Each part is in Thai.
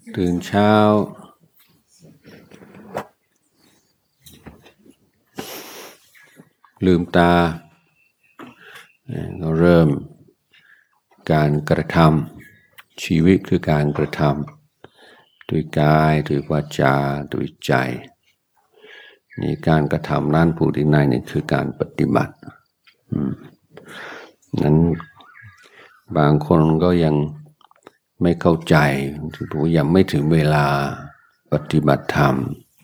ตื่นเช้าลืมตาก็เริ่มการกระทำชีวิตคือการกระทำด้วยกายด้วยวาจาด้วยใจนี่การกระทำนั้นพูดง่ายๆนี่คือการปฏิบัตินั้นบางคนก็ยังไม่เข้าใจถือว่ายังไม่ถึงเวลาปฏิบัติธรรม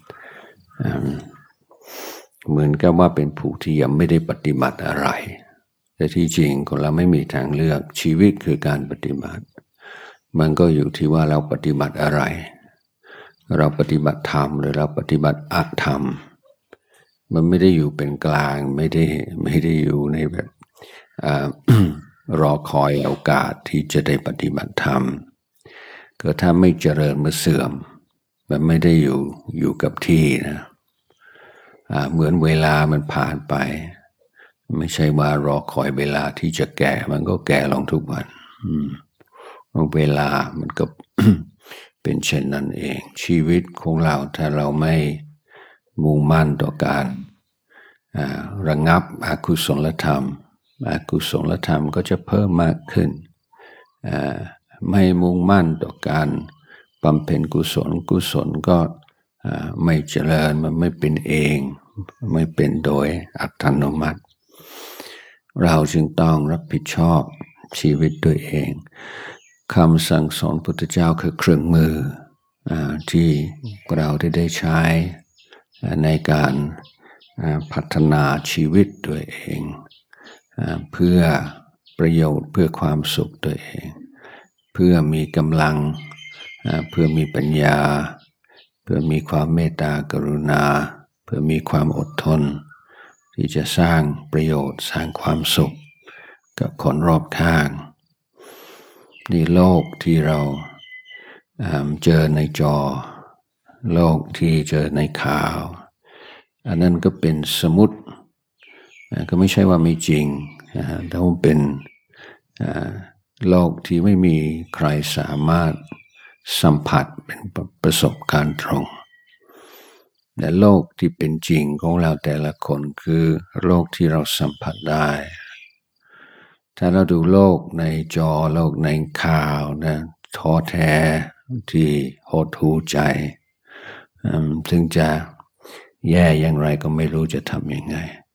เหมือนกับว่าเป็นผู้ที่ยังไม่ได้ปฏิบัติอะไรแต่ที่จริงคนเราไม่มีทางเลือกชีวิตคือการปฏิบัติมันก็อยู่ที่ว่าเราปฏิบัติอะไรเราปฏิบัติธรรมหรือเราปฏิบัติอธรรมมันไม่ได้อยู่เป็นกลางไม่ได้อยู่ในแบบรอคอยโอกาสที่จะได้ปฏิบัติธรรมก็ถ้าไม่เจริญมันเสื่อมมันไม่ได้อยู่กับที่นะเหมือนเวลามันผ่านไปไม่ใช่ว่ารอคอยเวลาที่จะแก่มันก็แก่ลงทุกวันเวลามันก็ เป็นเช่นนั้นเองชีวิตของเราถ้าเราไม่มุ่งมั่นต่อการระงับอกุศลธรรมอกุศลธรรมก็จะเพิ่มมากขึ้นไม่มุ่งมั่นต่อการบำเพ็ญกุศลก็ไม่เจริญมันไม่เป็นเองไม่เป็นโดยอัตโนมัติเราจึงต้องรับผิดชอบชีวิตด้วยเองคำสั่งสอนพุทธเจ้าคือเครื่องมือที่เราได้ใช้ในการพัฒนาชีวิตตัวเองเพื่อประโยชน์เพื่อความสุขตัวเองเพื่อมีกำลังเพื่อมีปัญญาเพื่อมีความเมตตากรุณาเพื่อมีความอดทนที่จะสร้างประโยชน์สร้างความสุขกับคนรอบข้างนี่โลกที่เราเจอในจอโลกที่เจอในข่าวอันนั้นก็เป็นสมมุติก็ไม่ใช่ว่าไม่จริงแต่มันเป็นโลกที่ไม่มีใครสามารถสัมผัสเป็นประสบการณ์ตรงแต่โลกที่เป็นจริงของเราแต่ละคนคือโลกที่เราสัมผัสได้ถ้าเราดูโลกในจอโลกในข่าวนะท้อแท้ที่หดหู่ใจถึงจะแย่อย่างไรก็ไม่รู้จะทำยังไง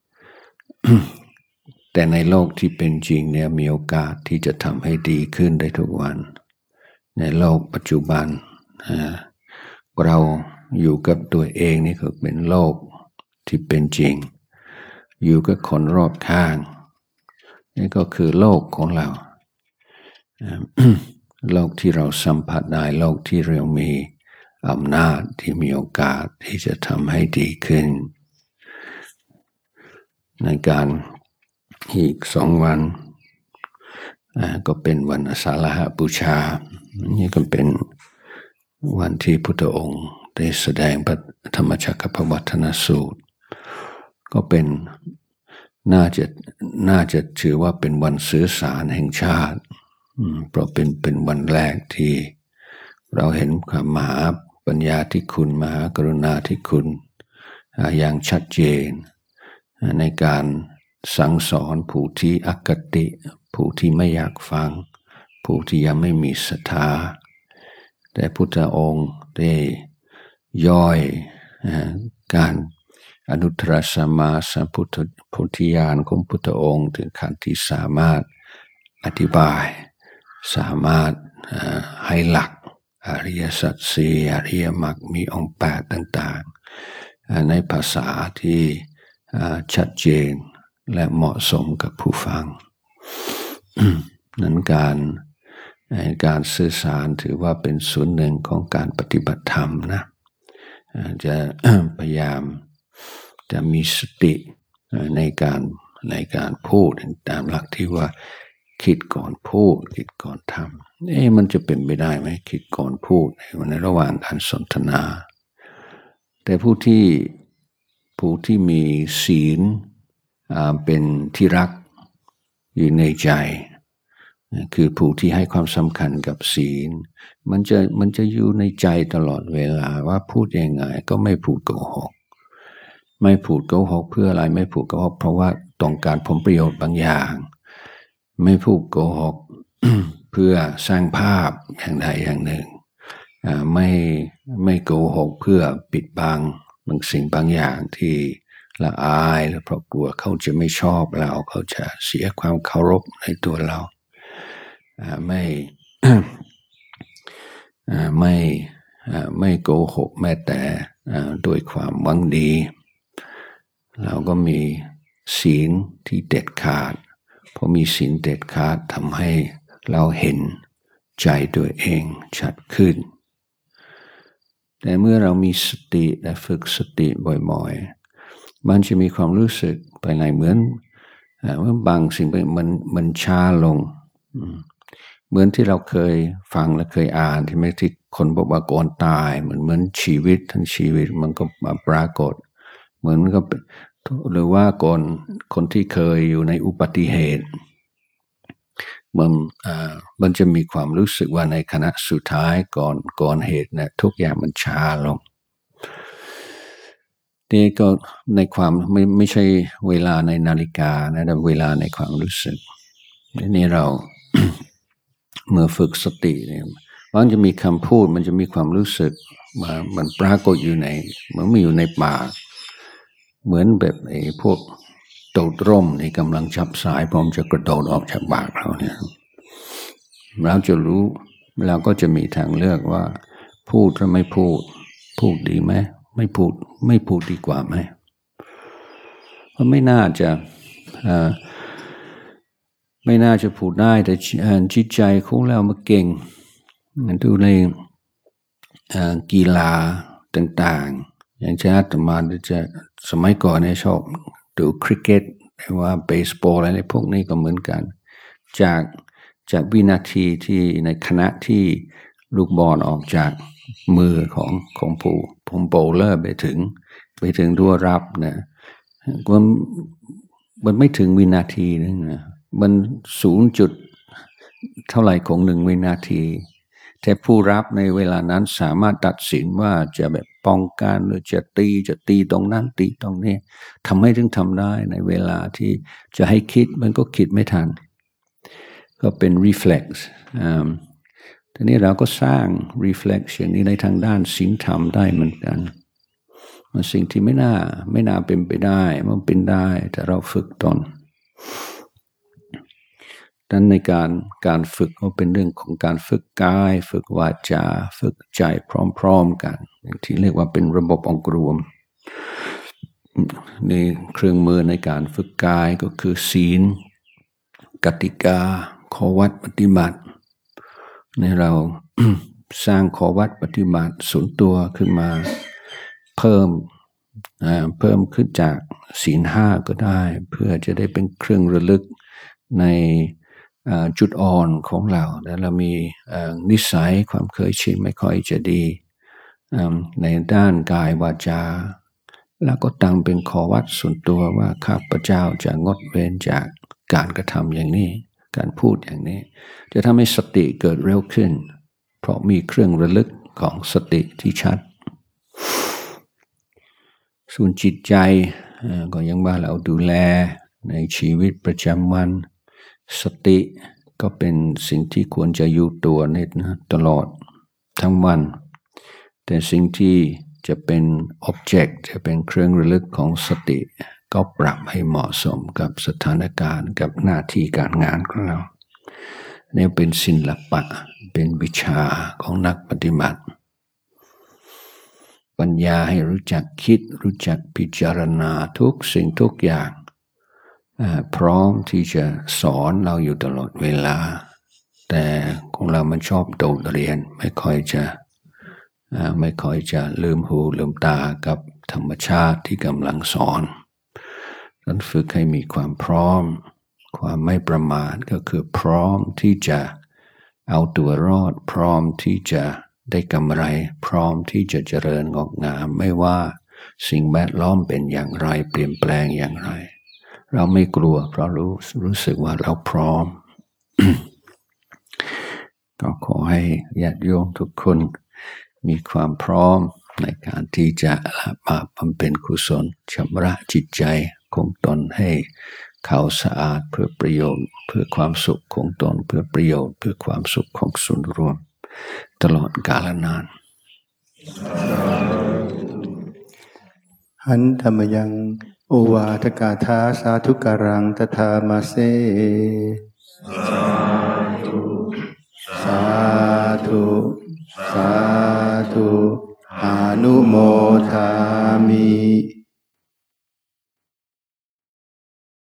แต่ในโลกที่เป็นจริงเนี่ยมีโอกาสที่จะทำให้ดีขึ้นได้ทุกวันในโลกปัจจุบันเราอยู่กับตัวเองนี่คือเป็นโลกที่เป็นจริงอยู่กับคนรอบข้างนี่ก็คือโลกของเรา โลกที่เราสัมผัสได้โลกที่เรามีอำนาจที่มีโอกาสที่จะทำให้ดีขึ้นในการอีก2 วันก็เป็นวันอาสาฬหบูชานี่ก็เป็นวันที่พุทธองค์ได้แสดงพระธรรมจักรพรรดิวัฒนสูตรก็เป็นน่าจะถือว่าเป็นวันสื่อสารแห่งชาติเพราะเป็นวันแรกที่เราเห็นความมหาปัญญาธิคุณมหากรุณาธิคุณอย่างชัดเจนในการสั่งสอนผู้ที่อคติผู้ที่ไม่อยากฟังผู้ที่ยังไม่มีศรัทธาแต่พุทธองค์ได้ย่อยการอนุตตรสัมมาสัมพุทธญาณของพุทธองค์ถึงขั้นที่สามารถอธิบายสามารถให้หลักอริยสัจสี่อริยมรรคมีองค์8ต่างๆในภาษาที่ชัดเจนและเหมาะสมกับผู้ฟัง นั้นการสื่อสารถือว่าเป็นส่วนหนึ่งของการปฏิบัติธรรมนะจะ พยายามจะมีสติในการพูดตามหลักที่ว่าคิดก่อนพูดคิดก่อนทำมันจะเป็นไปได้ไหมคิดก่อนพูดในระหว่างการสนทนาแต่ผู้ที่มีศีลเป็นที่รักอยู่ในใจคือผู้ที่ให้ความสำคัญกับศีลมันจะอยู่ในใจตลอดเวลาว่าพูดยังไงก็ไม่พูดโกหกไม่พูดโกหกเพื่ออะไรไม่พูดโกหกเพราะว่าต้องการผลประโยชน์บางอย่างไม่พูดโกหก เพื่อสร้างภาพอย่างใดอย่างหนึ่งไม่โกหกเพื่อปิดบังบางสิ่งบางอย่างที่ละอายหรือเพราะกลัวเขาจะไม่ชอบเราเขาจะเสียความเคารพในตัวเราไม่ ไม่โกหกแม้แต่โดยความหวังดีเราก็มีศีลที่เด็ดขาดพอมีศีลเด็ดขาดทำให้เราเห็นใจตัวเองชัดขึ้นแต่เมื่อเรามีสติและฝึกสติบ่อยๆมันจะมีความรู้สึกไปไหนเหมือนบางสิ่งมันช้าลงเหมือนที่เราเคยฟังและเคยอ่านที่ไม่ที่คนบอกว่าก่อนตายเหมือนชีวิตทั้งชีวิตมันก็มาปรากฏเหมือนก็หรือว่าก่อนคนที่เคยอยู่ในอุบัติเหตุมันจะมีความรู้สึกว่าในขณะสุดท้ายก่อนเหตุเนี่ยทุกอย่างมันช้าลงนี่ก็ในความไม่ใช่เวลาในนาฬิกานะแต่เวลาในความรู้สึกนี่เรา เมื่อฝึกสติเนี่ยมันจะมีคำพูดมันจะมีความรู้สึกมันปรากฏอยู่ในเหมือนมีอยู่ในปากเหมือนแบบไอ้พวกโดดร่มนี่กำลังจับสายพร้อมจะกระโดดออกจากปากเราเนี่ยเราจะรู้เราก็จะมีทางเลือกว่าพูดหรือไม่พูดดีไหมไม่พูดดีกว่าไหมเพราะไม่น่าจะพูดได้แต่จิตใจของเรามันเก่งดูในกีฬาต่างๆอย่างเช่นอาตมาจะสมัยก่อนเนี่ยชอบดูคริกเก็ตหรือว่าเบสบอลอะไรพวกนี้ก็เหมือนกันจากวินาทีที่ในขณะที่ลูกบอลออกจากมือของผู้โบว์เลอร์ไปถึงตัวรับนะมันไม่ถึงวินาทีนึงนะมัน0 จุดเท่าไหร่ของ1 วินาทีแต่ผู้รับในเวลานั้นสามารถตัดสินว่าจะแบบป้องกันหรือจะตีตรงนั้นตีตรงนี้ทำให้ถึงทำได้ในเวลาที่จะให้คิดมันก็คิดไม่ทันก็เป็น reflex ทีนี้เราก็สร้าง reflex อย่างนี้ในทางด้านศีลธรรมได้เหมือนกันมันสิ่งที่ไม่น่าเป็นไปได้มันเป็นได้แต่เราฝึกตนดังนั้นในการฝึกก็เป็นเรื่องของการฝึกกายฝึกวาจาฝึกใจพร้อมๆกันที่เรียกว่าเป็นระบบองค์รวมในเครื่องมือในการฝึกกายก็คือศีลกติกาข้อวัดปฏิบัติในเรา สร้างข้อวัดปฏิบัติส่วนตัวขึ้นมาเพิ่มขึ้นจากศีล5ก็ได้เพื่อจะได้เป็นเครื่องระลึกในจุดอ่อนของเราแล้วเรามีนิสัยความเคยชินไม่ค่อยจะดีในด้านกายวาจาแล้วก็ตั้งเป็นข้อวัดส่วนตัวว่าข้าพเจ้าจะงดเว้นจากการกระทำอย่างนี้การพูดอย่างนี้จะทำให้สติเกิดเร็วขึ้นเพราะมีเครื่องระลึกของสติที่ชัดส่วนจิตใจก็ยังว่าเราดูแลในชีวิตประจำวันสติก็เป็นสิ่งที่ควรจะอยู่ตัวนี่นะตลอดทั้งวันแต่สิ่งที่จะเป็น object จะเป็นเครื่องระลึกของสติก็ปรับให้เหมาะสมกับสถานการณ์กับหน้าที่การงานของเราเนี่ยเป็นศิลปะเป็นวิชาของนักปฏิบัติปัญญาให้รู้จักคิดรู้จักพิจารณาทุกสิ่งทุกอย่างพร้อมที่จะสอนเราอยู่ตลอดเวลาแต่ของเรามันชอบโดดเรียนไม่ค่อยจะลืมหูลืมตากับธรรมชาติที่กำลังสอนนั้นฝึกให้มีความพร้อมความไม่ประมาทก็คือพร้อมที่จะเอาตัวรอดพร้อมที่จะได้กำไรพร้อมที่จะเจริญงอกงามไม่ว่าสิ่งแวดล้อมเป็นอย่างไรเปลี่ยนแปลงอย่างไรเราไม่กลัวเพราะรู้สึกว่าเราพร้อมก็ขอให้ญาติโยมทุกคนมีความพร้อมในการที่จะละบาปบำเพ็ญกุศลชำระจิตใจของตนให้ขาวสะอาดเพื่อประโยชน์เพื่อความสุขของตนเพื่อประโยชน์เพื่อความสุขของส่วนรวมตลอดกาลนานหันธรรมยังโอวาทกาถาสาธุการังตถามาเส